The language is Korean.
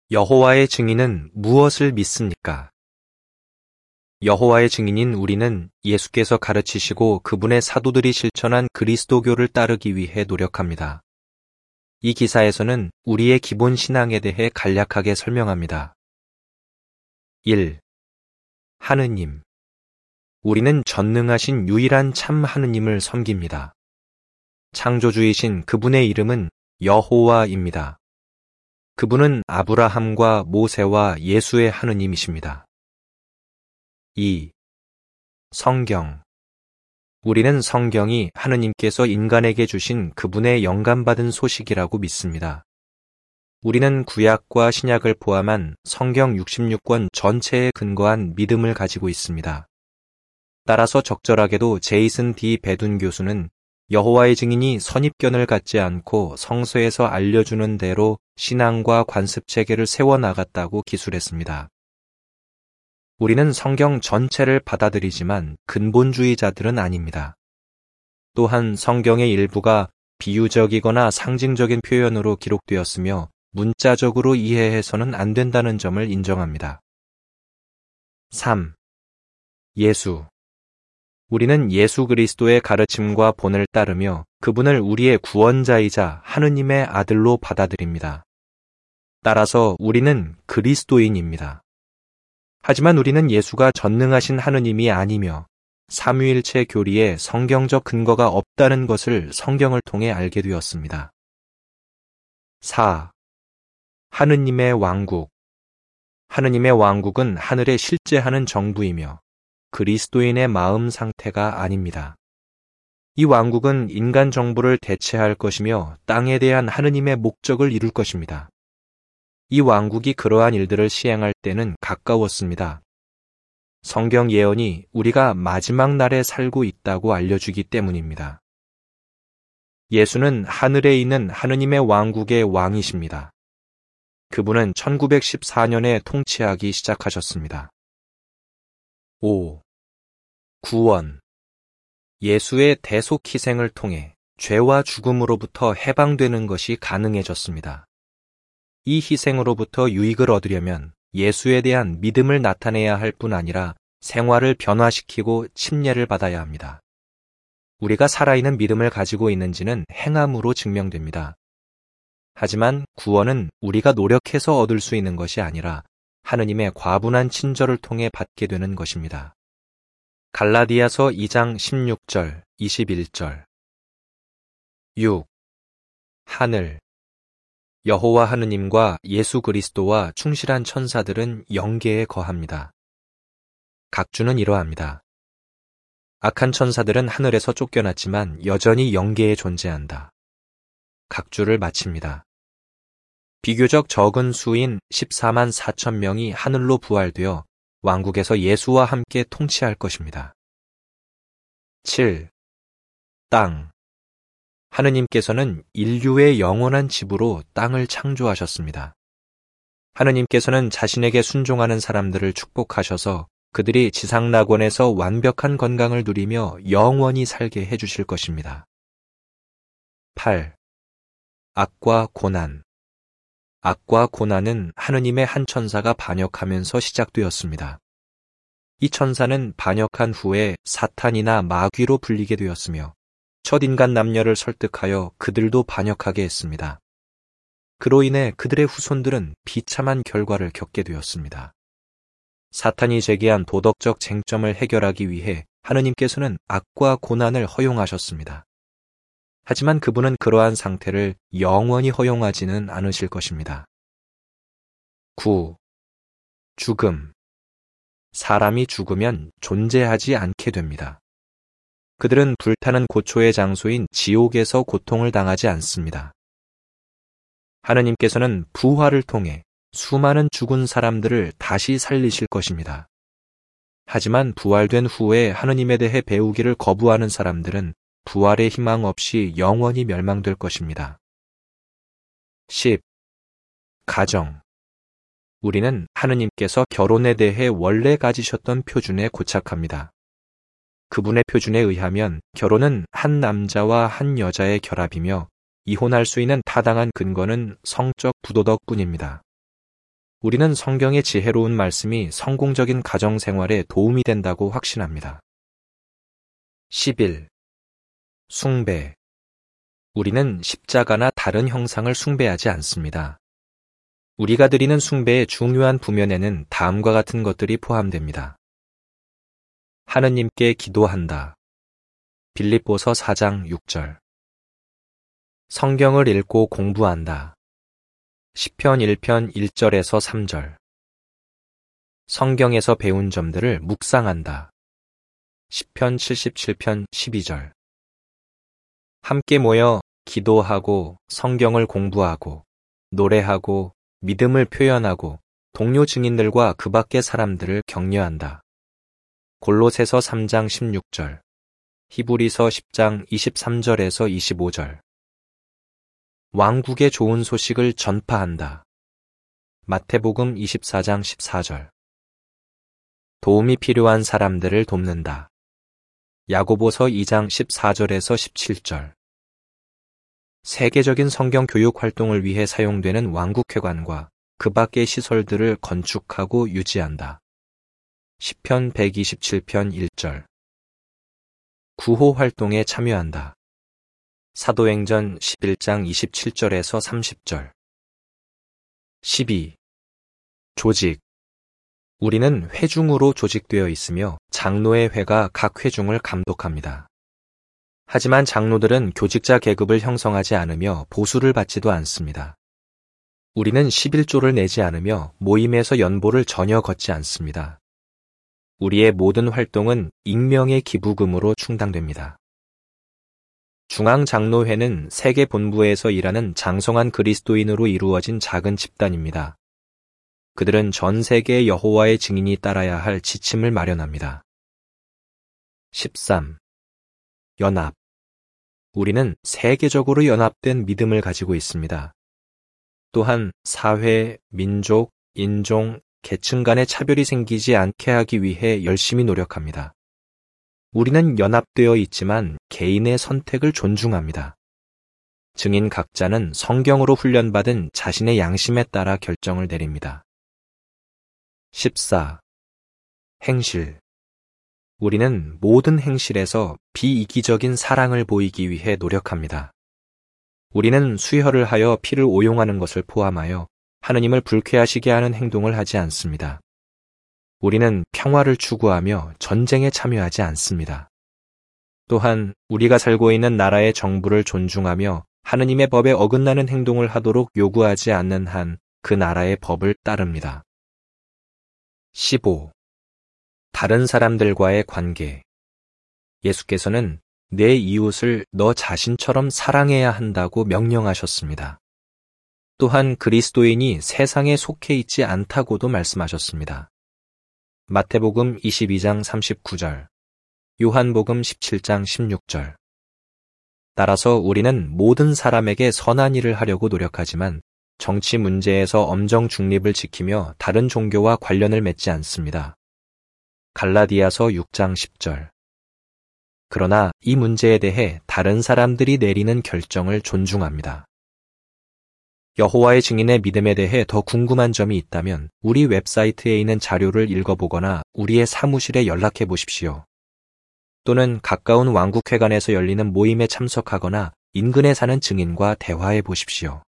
여호와의 증인은 무엇을 믿습니까? 여호와의 증인인 우리는 예수께서 가르치시고 그분의 사도들이 실천한 그리스도교를 따르기 위해 노력합니다. 이 기사에서는 우리의 기본 신앙에 대해 간략하게 설명합니다. 1. 하느님. 우리는 전능하신 유일한 참 하느님을 섬깁니다. 창조주이신 그분의 이름은 여호와입니다. 그분은 아브라함과 모세와 예수의 하느님이십니다. 2. 성경. 우리는 성경이 하느님께서 인간에게 주신 그분의 영감받은 소식이라고 믿습니다. 우리는 구약과 신약을 포함한 성경 66권 전체에 근거한 믿음을 가지고 있습니다. 따라서 적절하게도 제이슨 D. 배둔 교수는 여호와의 증인이 선입견을 갖지 않고 성서에서 알려주는 대로 신앙과 관습 체계를 세워나갔다고 기술했습니다. 우리는 성경 전체를 받아들이지만 근본주의자들은 아닙니다. 또한 성경의 일부가 비유적이거나 상징적인 표현으로 기록되었으며 문자적으로 이해해서는 안 된다는 점을 인정합니다. 3. 예수. 우리는 예수 그리스도의 가르침과 본을 따르며 그분을 우리의 구원자이자 하느님의 아들로 받아들입니다. 따라서 우리는 그리스도인입니다. 하지만 우리는 예수가 전능하신 하느님이 아니며 삼위일체 교리에 성경적 근거가 없다는 것을 성경을 통해 알게 되었습니다. 4. 하느님의 왕국. 하느님의 왕국은 하늘에 실제하는 정부이며 그리스도인의 마음 상태가 아닙니다. 이 왕국은 인간 정부를 대체할 것이며 땅에 대한 하느님의 목적을 이룰 것입니다. 이 왕국이 그러한 일들을 시행할 때는 가까웠습니다. 성경 예언이 우리가 마지막 날에 살고 있다고 알려주기 때문입니다. 예수는 하늘에 있는 하느님의 왕국의 왕이십니다. 그분은 1914년에 통치하기 시작하셨습니다. 5. 구원. 예수의 대속 희생을 통해 죄와 죽음으로부터 해방되는 것이 가능해졌습니다. 이 희생으로부터 유익을 얻으려면 예수에 대한 믿음을 나타내야 할 뿐 아니라 생활을 변화시키고 침례를 받아야 합니다. 우리가 살아있는 믿음을 가지고 있는지는 행함으로 증명됩니다. 하지만 구원은 우리가 노력해서 얻을 수 있는 것이 아니라 하느님의 과분한 친절을 통해 받게 되는 것입니다. 갈라디아서 2장 16절, 21절. 6. 하늘. 여호와 하느님과 예수 그리스도와 충실한 천사들은 영계에 거합니다. 각주는 이러합니다. 악한 천사들은 하늘에서 쫓겨났지만 여전히 영계에 존재한다. 각주를 마칩니다. 비교적 적은 수인 14만 4천 명이 하늘로 부활되어 왕국에서 예수와 함께 통치할 것입니다. 7. 땅. 하느님께서는 인류의 영원한 집으로 땅을 창조하셨습니다. 하느님께서는 자신에게 순종하는 사람들을 축복하셔서 그들이 지상낙원에서 완벽한 건강을 누리며 영원히 살게 해주실 것입니다. 8. 악과 고난. 악과 고난은 하느님의 한 천사가 반역하면서 시작되었습니다. 이 천사는 반역한 후에 사탄이나 마귀로 불리게 되었으며 첫 인간 남녀를 설득하여 그들도 반역하게 했습니다. 그로 인해 그들의 후손들은 비참한 결과를 겪게 되었습니다. 사탄이 제기한 도덕적 쟁점을 해결하기 위해 하느님께서는 악과 고난을 허용하셨습니다. 하지만 그분은 그러한 상태를 영원히 허용하지는 않으실 것입니다. 9. 죽음. 사람이 죽으면 존재하지 않게 됩니다. 그들은 불타는 고초의 장소인 지옥에서 고통을 당하지 않습니다. 하느님께서는 부활을 통해 수많은 죽은 사람들을 다시 살리실 것입니다. 하지만 부활된 후에 하느님에 대해 배우기를 거부하는 사람들은 부활의 희망 없이 영원히 멸망될 것입니다. 10. 가정. 우리는 하느님께서 결혼에 대해 원래 가지셨던 표준에 고착합니다. 그분의 표준에 의하면 결혼은 한 남자와 한 여자의 결합이며 이혼할 수 있는 타당한 근거는 성적 부도덕뿐입니다. 우리는 성경의 지혜로운 말씀이 성공적인 가정 생활에 도움이 된다고 확신합니다. 11. 숭배. 우리는 십자가나 다른 형상을 숭배하지 않습니다. 우리가 드리는 숭배의 중요한 부면에는 다음과 같은 것들이 포함됩니다. 하느님께 기도한다. 빌립보서 4장 6절. 성경을 읽고 공부한다. 시편 1편 1절에서 3절. 성경에서 배운 점들을 묵상한다. 시편 77편 12절. 함께 모여 기도하고 성경을 공부하고 노래하고 믿음을 표현하고 동료 증인들과 그 밖의 사람들을 격려한다. 골로새서 3장 16절. 히브리서 10장 23절에서 25절. 왕국의 좋은 소식을 전파한다. 마태복음 24장 14절. 도움이 필요한 사람들을 돕는다. 야고보서 2장 14절에서 17절. 세계적인 성경 교육 활동을 위해 사용되는 왕국회관과 그 밖의 시설들을 건축하고 유지한다. 시편 127편 1절. 구호 활동에 참여한다. 사도행전 11장 27절에서 30절. 12. 조직. 우리는 회중으로 조직되어 있으며 장로의 회가 각 회중을 감독합니다. 하지만 장로들은 교직자 계급을 형성하지 않으며 보수를 받지도 않습니다. 우리는 11조를 내지 않으며 모임에서 연보를 전혀 걷지 않습니다. 우리의 모든 활동은 익명의 기부금으로 충당됩니다. 중앙장로회는 세계 본부에서 일하는 장성한 그리스도인으로 이루어진 작은 집단입니다. 그들은 전 세계의 여호와의 증인이 따라야 할 지침을 마련합니다. 13. 연합. 우리는 세계적으로 연합된 믿음을 가지고 있습니다. 또한 사회, 민족, 인종, 계층 간의 차별이 생기지 않게 하기 위해 열심히 노력합니다. 우리는 연합되어 있지만 개인의 선택을 존중합니다. 증인 각자는 성경으로 훈련받은 자신의 양심에 따라 결정을 내립니다. 14. 행실. 우리는 모든 행실에서 비이기적인 사랑을 보이기 위해 노력합니다. 우리는 수혈을 하여 피를 오용하는 것을 포함하여 하느님을 불쾌하시게 하는 행동을 하지 않습니다. 우리는 평화를 추구하며 전쟁에 참여하지 않습니다. 또한 우리가 살고 있는 나라의 정부를 존중하며 하느님의 법에 어긋나는 행동을 하도록 요구하지 않는 한 그 나라의 법을 따릅니다. 15. 다른 사람들과의 관계. 예수께서는 내 이웃을 너 자신처럼 사랑해야 한다고 명령하셨습니다. 또한 그리스도인이 세상에 속해 있지 않다고도 말씀하셨습니다. 마태복음 22장 39절, 요한복음 17장 16절. 따라서 우리는 모든 사람에게 선한 일을 하려고 노력하지만 정치 문제에서 엄정 중립을 지키며 다른 종교와 관련을 맺지 않습니다. 갈라디아서 6장 10절. 그러나 이 문제에 대해 다른 사람들이 내리는 결정을 존중합니다. 여호와의 증인의 믿음에 대해 더 궁금한 점이 있다면 우리 웹사이트에 있는 자료를 읽어보거나 우리의 사무실에 연락해 보십시오. 또는 가까운 왕국회관에서 열리는 모임에 참석하거나 인근에 사는 증인과 대화해 보십시오.